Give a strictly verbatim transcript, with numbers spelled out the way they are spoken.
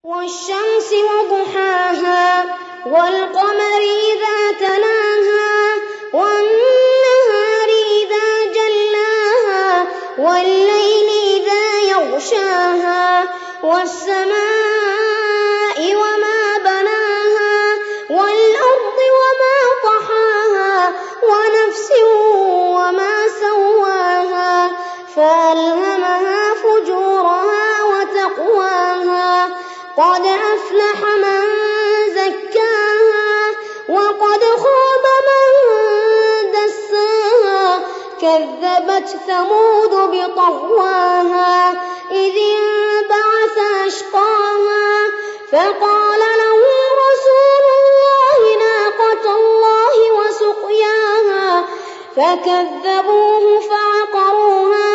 والشمس وضحاها والقمر إذا تلاها والنهار إذا جلاها والليل إذا يغشاها والسماء وما بناها والأرض وما طحاها ونفس وما سواها فألهمها فجورها وتقواها قد أفلح من زكاها وقد خاب من دساها كذبت ثمود بطغواها إذ انبعث أشقاها فقال لهم رسول الله ناقة الله وسقياها فكذبوه فعقروها